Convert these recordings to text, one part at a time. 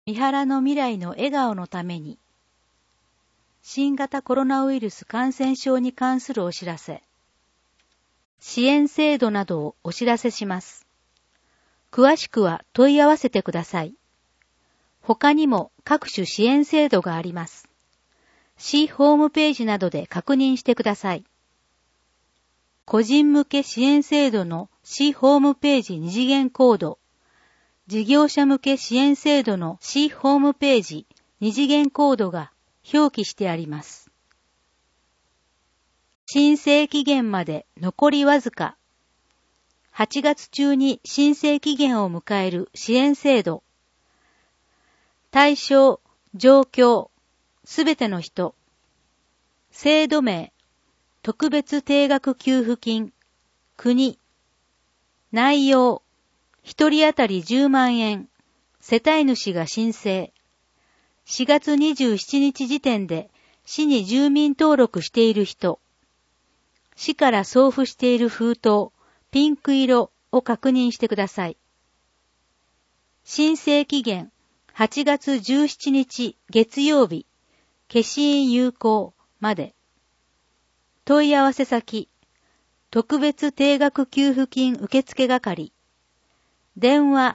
三原の未来の笑顔のために、新型コロナウイルス感染症に関するお知らせ、支援制度などをお知らせします。詳しくは問い合わせてください。他にも各種支援制度があります。市ホームページなどで確認してください。個人向け支援制度の市ホームページ二次元コード、事業者向け支援制度の市ホームページ二次元コードが表記してあります。申請期限まで残りわずか。8月中に申請期限を迎える支援制度。対象、状況、すべての人。制度名、特別定額給付金、国。内容、一人当たり10万円、世帯主が申請。4月27日時点で市に住民登録している人。市から送付している封筒、ピンク色を確認してください。申請期限、8月17日月曜日、消印有効まで。問い合わせ先、特別定額給付金受付係。電話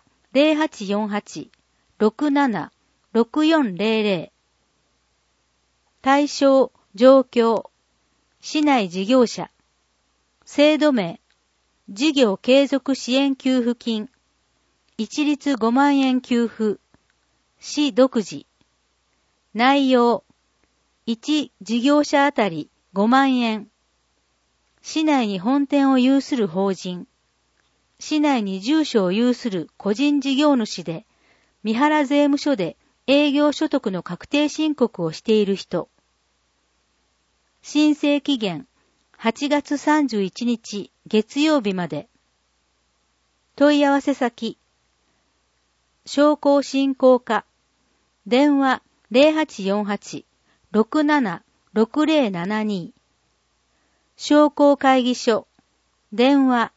0848-67-6400。対象、状況、市内事業者。制度名、事業継続支援給付金。一律5万円給付。市独自。内容、1事業者あたり5万円。市内に本店を有する法人。市内に住所を有する個人事業主で、三原税務署で営業所得の確定申告をしている人。申請期限、8月31日月曜日まで。問い合わせ先、商工振興課。電話0848-67-6072。商工会議所。電話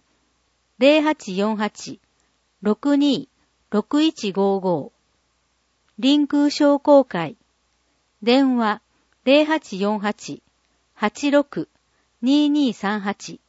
0848-62-6155。臨空商工会。電話0848-86-2238。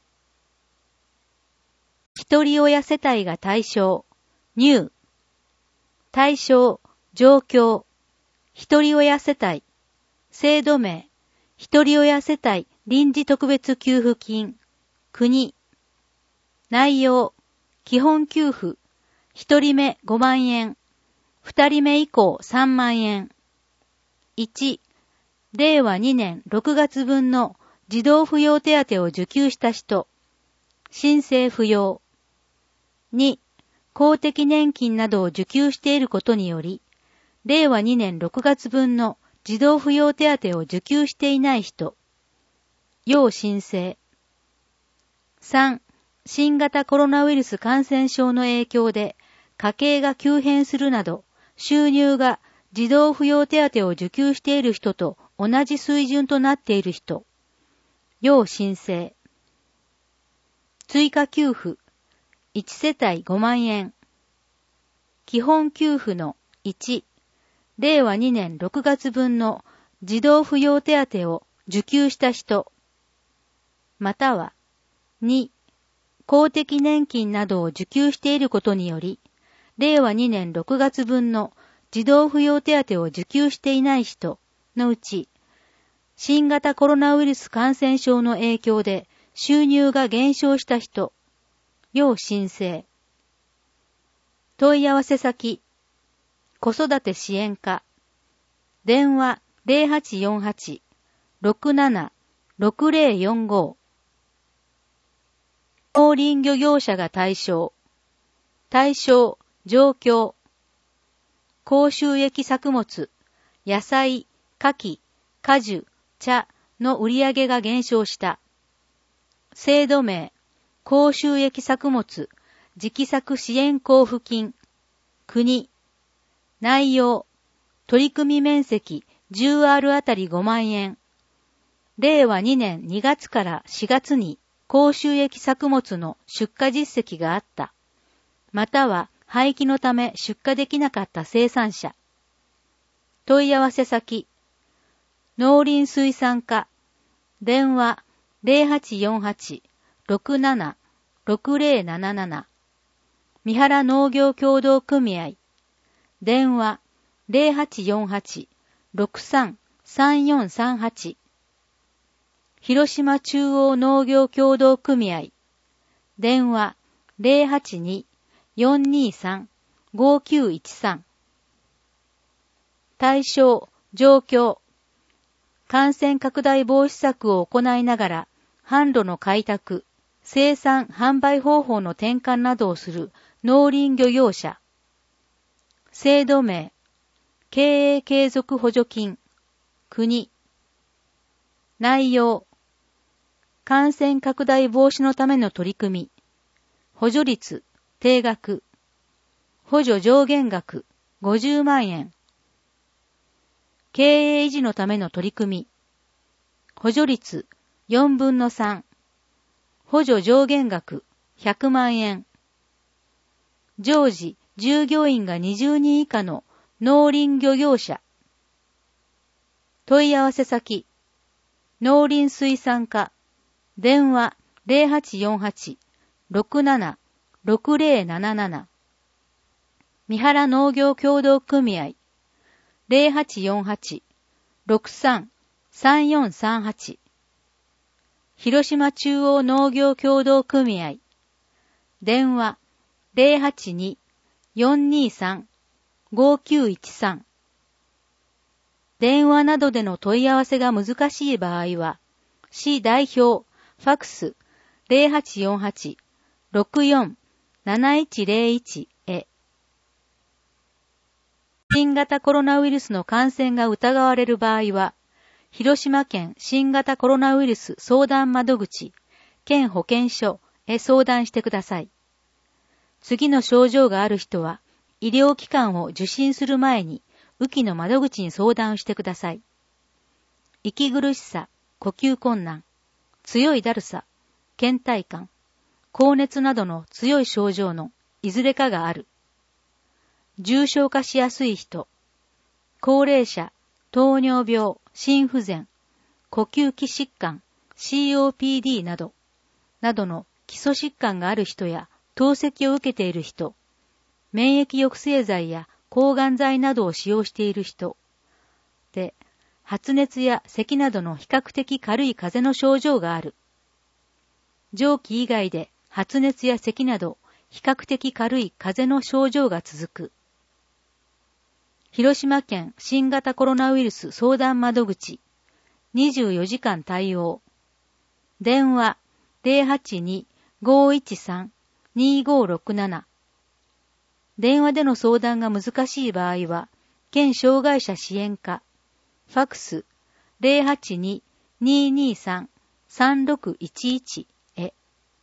一人親世帯が対象、入。対象、状況、一人親世帯、制度名、一人親世帯臨時特別給付金、国。内容、基本給付、一人目5万円、二人目以降3万円。1、令和2年6月分の児童扶養手当を受給した人、申請不要。2、公的年金などを受給していることにより、令和2年6月分の児童扶養手当を受給していない人、要申請。3、新型コロナウイルス感染症の影響で家計が急変するなど、収入が児童扶養手当を受給している人と同じ水準となっている人、要申請。追加給付、1世帯5万円。基本給付の1、令和2年6月分の児童扶養手当を受給した人、または2、公的年金などを受給していることにより、令和2年6月分の児童扶養手当を受給していない人のうち、新型コロナウイルス感染症の影響で収入が減少した人、要申請。問い合わせ先、子育て支援課。電話0848-67-6045。農林漁業者が対象。対象、状況。高収益作物、野菜、牡蠣、果樹、茶の売上が減少した。制度名、高収益作物、時期作支援交付金、国。内容、取組面積 10R あたり5万円。令和2年2月から4月に高収益作物の出荷実績があった。または廃棄のため出荷できなかった生産者。問い合わせ先、農林水産課、電話 0848-67-6077 三原農業協同組合、電話 0848-63-3438 広島中央農業協同組合、電話 082-423-5913 対象、状況、感染拡大防止策を行いながら、販路の開拓、生産・販売方法の転換などをする農林漁業者。制度名、経営継続補助金、国。内容、感染拡大防止のための取り組み、補助率、定額、補助上限額、50万円。経営維持のための取り組み、補助率4分の3、補助上限額100万円。常時従業員が20人以下の農林漁業者。問い合わせ先、農林水産課、電話 0848-67-6077 三原農業協同組合0848-63-3438 広島中央農業協同組合電話 082-423-5913 電話などでの問い合わせが難しい場合は、市代表、ファクス 0848-64-7101 へ。新型コロナウイルスの感染が疑われる場合は、広島県新型コロナウイルス相談窓口、県保健所へ相談してください。次の症状がある人は、医療機関を受診する前に、雨季の窓口に相談してください。息苦しさ、呼吸困難、強いだるさ、倦怠感、高熱などの強い症状のいずれかがある。重症化しやすい人、高齢者、糖尿病、心不全、呼吸器疾患、COPD などの基礎疾患がある人や透析を受けている人、免疫抑制剤や抗がん剤などを使用している人で、発熱や咳などの比較的軽い風邪の症状がある。上記以外で発熱や咳など比較的軽い風邪の症状が続く。広島県新型コロナウイルス相談窓口24時間対応電話 082-513-2567 電話での相談が難しい場合は県障害者支援課ファクス 082-223-3611 へ。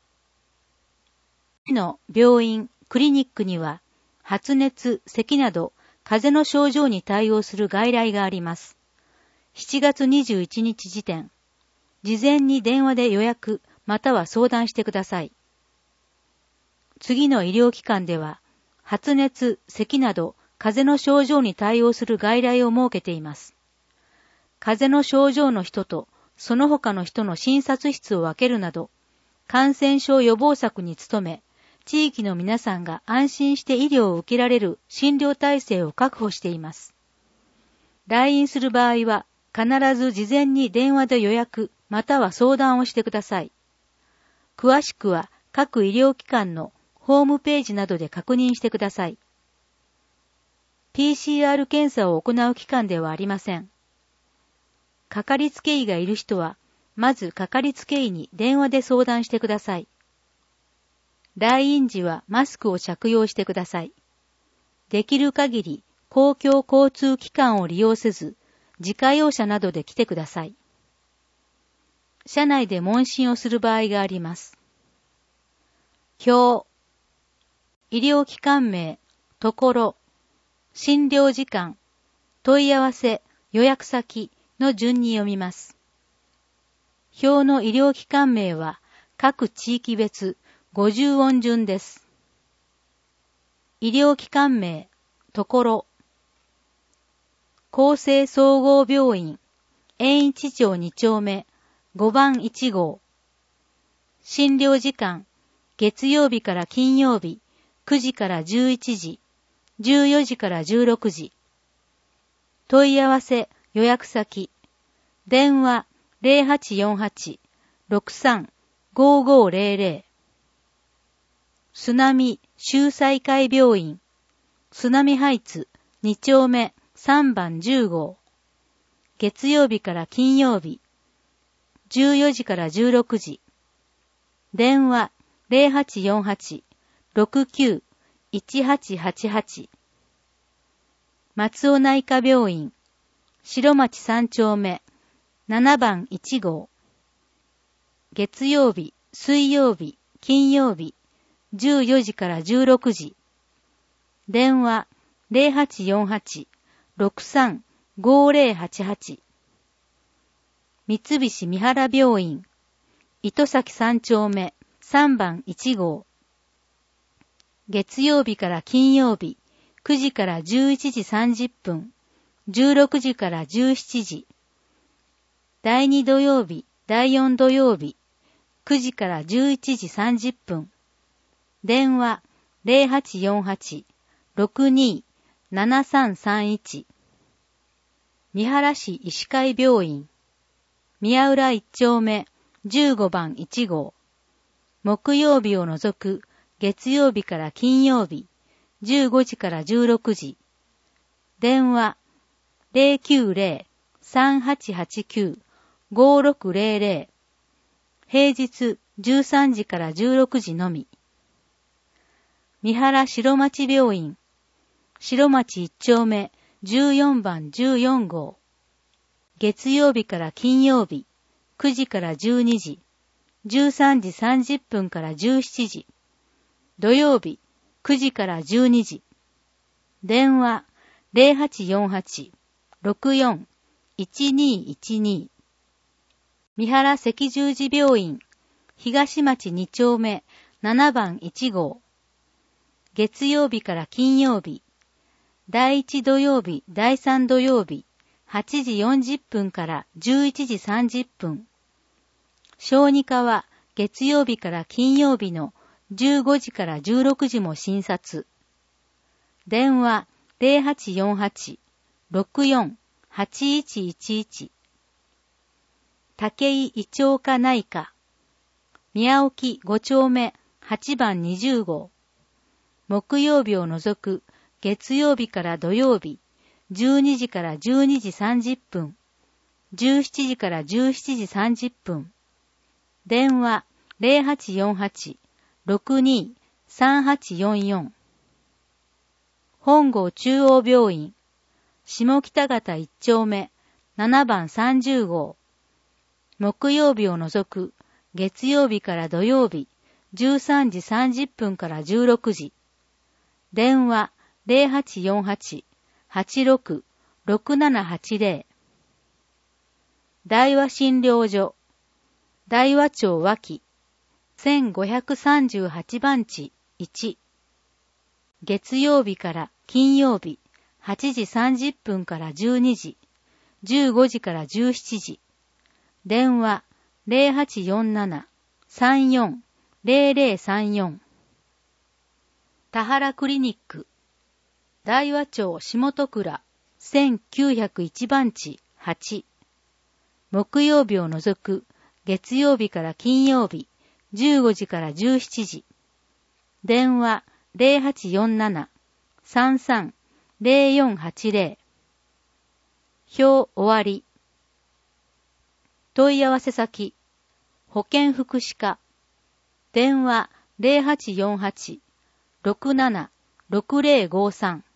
市の病院、クリニックには発熱、咳など風邪の症状に対応する外来があります。7月21日時点、事前に電話で予約または相談してください。次の医療機関では、発熱、咳など風邪の症状に対応する外来を設けています。風邪の症状の人とその他の人の診察室を分けるなど、感染症予防策に努め、地域の皆さんが安心して医療を受けられる診療体制を確保しています。来院する場合は、必ず事前に電話で予約または相談をしてください。詳しくは各医療機関のホームページなどで確認してください。PCR 検査を行う機関ではありません。かかりつけ医がいる人は、まずかかりつけ医に電話で相談してください。来院時はマスクを着用してください。できる限り公共交通機関を利用せず、自家用車などで来てください。車内で問診をする場合があります。表、医療機関名、ところ、診療時間、問い合わせ、予約先の順に読みます。表の医療機関名は各地域別50音順です。 医療機関名、ところ。厚生総合病院、延一町2丁目、5番1号。診療時間、月曜日から金曜日、9時から11時、14時から16時。問い合わせ、予約先。電話、0848-63-5500。須波秀才会病院、須波ハイツ2丁目3番10号。月曜日から金曜日、14時から16時。電話0848-69-1888。松尾内科病院、白町3丁目7番1号。月曜日、水曜日、金曜日、14時から16時。電話0848-63-5088。三菱三原病院、糸崎3丁目3番1号。月曜日から金曜日、9時から11時30分、16時から17時。第2土曜日、第4土曜日、9時から11時30分。電話0848-62-7331。三原市医師会病院、宮浦1丁目15番1号。木曜日を除く月曜日から金曜日、15時から16時。電話090-3889-5600。平日13時から16時のみ。三原白町病院、白町1丁目14番14号。月曜日から金曜日、9時から12時、13時30分から17時。土曜日、9時から12時。電話0848-64-1212。三原赤十字病院、東町2丁目7番1号。月曜日から金曜日、第1土曜日、第3土曜日、8時40分から11時30分。小児科は月曜日から金曜日の15時から16時も診察。電話0848-64-8111。武井胃腸科内科、宮沖5丁目8番20号。木曜日を除く月曜日から土曜日、12時から12時30分、17時から17時30分。電話0848-62-3844。本郷中央病院、下北方1丁目7番30号。木曜日を除く月曜日から土曜日、13時30分から16時。電話0848-86-6780。大和診療所、大和町脇、1538番地1。月曜日から金曜日、8時30分から12時、15時から17時。電話0847-34-0034。田原クリニック、大和町下戸倉、1901番地8。木曜日を除く月曜日から金曜日、15時から17時。電話0847-33-0480。表終わり。問い合わせ先、保健福祉課。電話0848-67-6053。